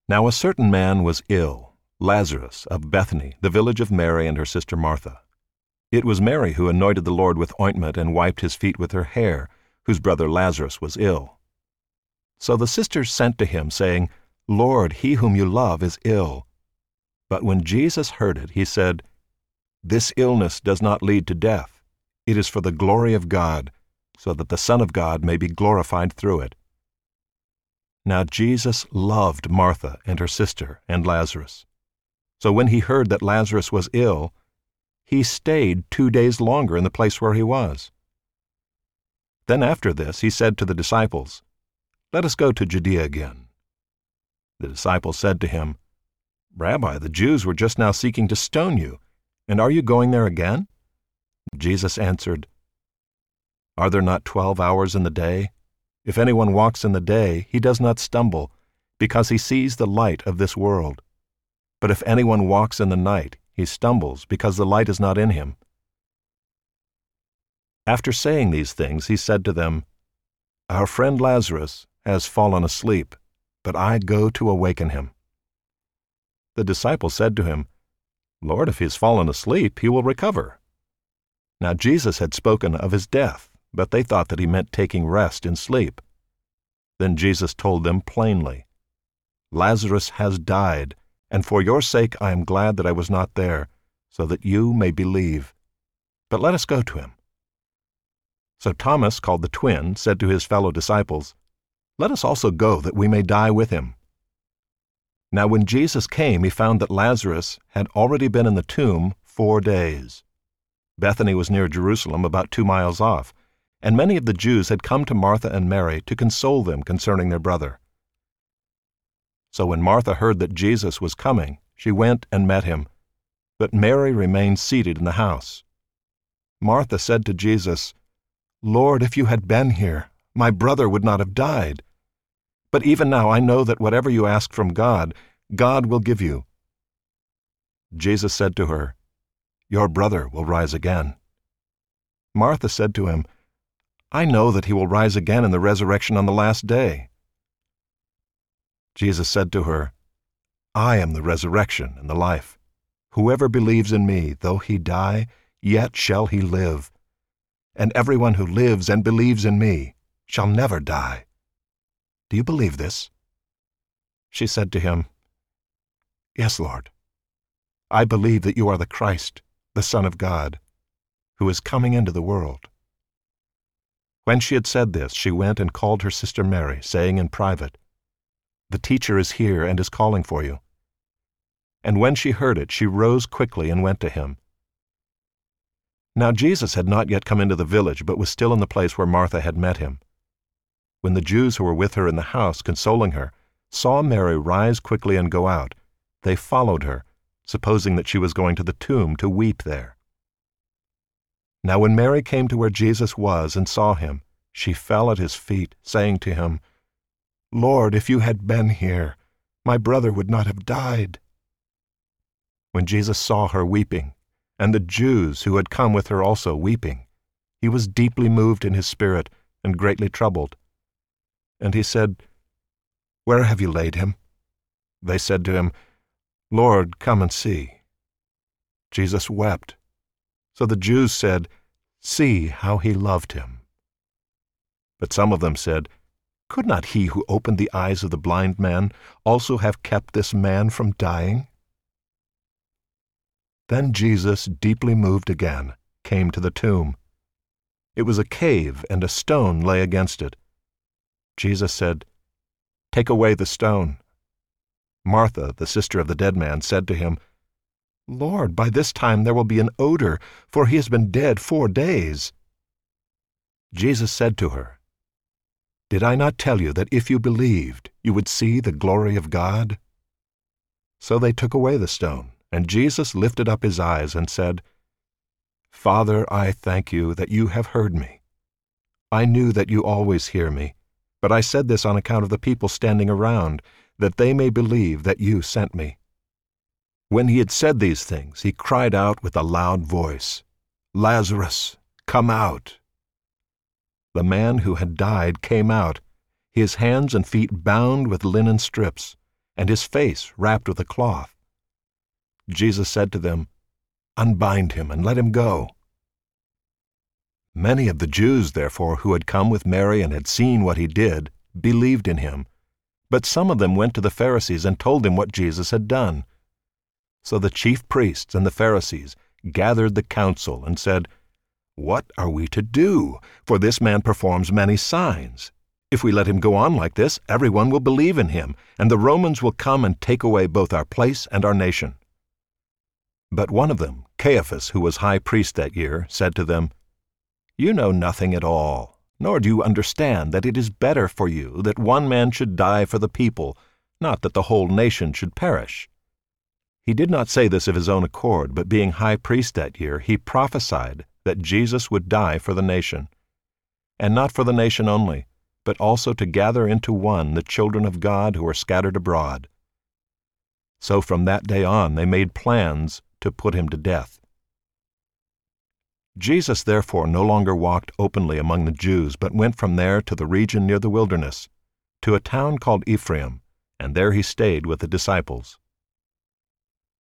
Now a certain man was ill, Lazarus of Bethany, the village of Mary and her sister Martha. It was Mary who anointed the Lord with ointment and wiped his feet with her hair, whose brother Lazarus was ill. So the sisters sent to him, saying, Lord, he whom you love is ill. But when Jesus heard it, he said, This illness does not lead to death. It is for the glory of God, so that the Son of God may be glorified through it. Now Jesus loved Martha and her sister and Lazarus. So when he heard that Lazarus was ill, he stayed 2 days longer in the place where he was. Then after this he said to the disciples, Let us go to Judea again. The disciples said to him, Rabbi, the Jews were just now seeking to stone you, and are you going there again? Jesus answered, Are there not 12 hours in the day? If anyone walks in the day, he does not stumble, because he sees the light of this world. But if anyone walks in the night, he stumbles, because the light is not in him. After saying these things, he said to them, Our friend Lazarus has fallen asleep, but I go to awaken him. The disciples said to him, Lord, if he has fallen asleep, he will recover. Now Jesus had spoken of his death, but they thought that he meant taking rest in sleep. Then Jesus told them plainly, Lazarus has died, and for your sake I am glad that I was not there, so that you may believe. But let us go to him. So Thomas, called the twin, said to his fellow disciples, Let us also go, that we may die with him. Now when Jesus came, he found that Lazarus had already been in the tomb 4 days. Bethany was near Jerusalem, about 2 miles off, and many of the Jews had come to Martha and Mary to console them concerning their brother. So when Martha heard that Jesus was coming, she went and met him, but Mary remained seated in the house. Martha said to Jesus, Lord, if you had been here, my brother would not have died. But even now I know that whatever you ask from God, God will give you. Jesus said to her, Your brother will rise again. Martha said to him, I know that he will rise again in the resurrection on the last day. Jesus said to her, I am the resurrection and the life. Whoever believes in me, though he die, yet shall he live. And everyone who lives and believes in me shall never die. Do you believe this? She said to him, Yes, Lord. I believe that you are the Christ, the Son of God, who is coming into the world. When she had said this, she went and called her sister Mary, saying in private, The teacher is here and is calling for you. And when she heard it, she rose quickly and went to him. Now Jesus had not yet come into the village, but was still in the place where Martha had met him. When the Jews who were with her in the house, consoling her, saw Mary rise quickly and go out, they followed her, supposing that she was going to the tomb to weep there. Now when Mary came to where Jesus was and saw him, she fell at his feet, saying to him, Lord, if you had been here, my brother would not have died. When Jesus saw her weeping, and the Jews who had come with her also weeping, he was deeply moved in his spirit and greatly troubled. And he said, Where have you laid him? They said to him, Lord, come and see. Jesus wept. So the Jews said, See how he loved him. But some of them said, Could not he who opened the eyes of the blind man also have kept this man from dying? Then Jesus, deeply moved again, came to the tomb. It was a cave, and a stone lay against it. Jesus said, Take away the stone. Martha, the sister of the dead man, said to him, Lord, by this time there will be an odor, for he has been dead 4 days. Jesus said to her, Did I not tell you that if you believed, you would see the glory of God? So they took away the stone, and Jesus lifted up his eyes and said, Father, I thank you that you have heard me. I knew that you always hear me, but I said this on account of the people standing around, that they may believe that you sent me. When he had said these things, he cried out with a loud voice, Lazarus, come out. The man who had died came out, his hands and feet bound with linen strips, and his face wrapped with a cloth. Jesus said to them, "Unbind him and let him go." Many of the Jews, therefore, who had come with Mary and had seen what he did, believed in him. But some of them went to the Pharisees and told them what Jesus had done. So the chief priests and the Pharisees gathered the council and said, "What are we to do? For this man performs many signs. If we let him go on like this, everyone will believe in him, and the Romans will come and take away both our place and our nation." But one of them, Caiaphas, who was high priest that year, said to them, "You know nothing at all, nor do you understand that it is better for you that one man should die for the people, not that the whole nation should perish." He did not say this of his own accord, but being high priest that year, he prophesied that Jesus would die for the nation, and not for the nation only, but also to gather into one the children of God who are scattered abroad. So from that day on they made plans to put him to death. Jesus therefore no longer walked openly among the Jews, but went from there to the region near the wilderness, to a town called Ephraim, and there he stayed with the disciples.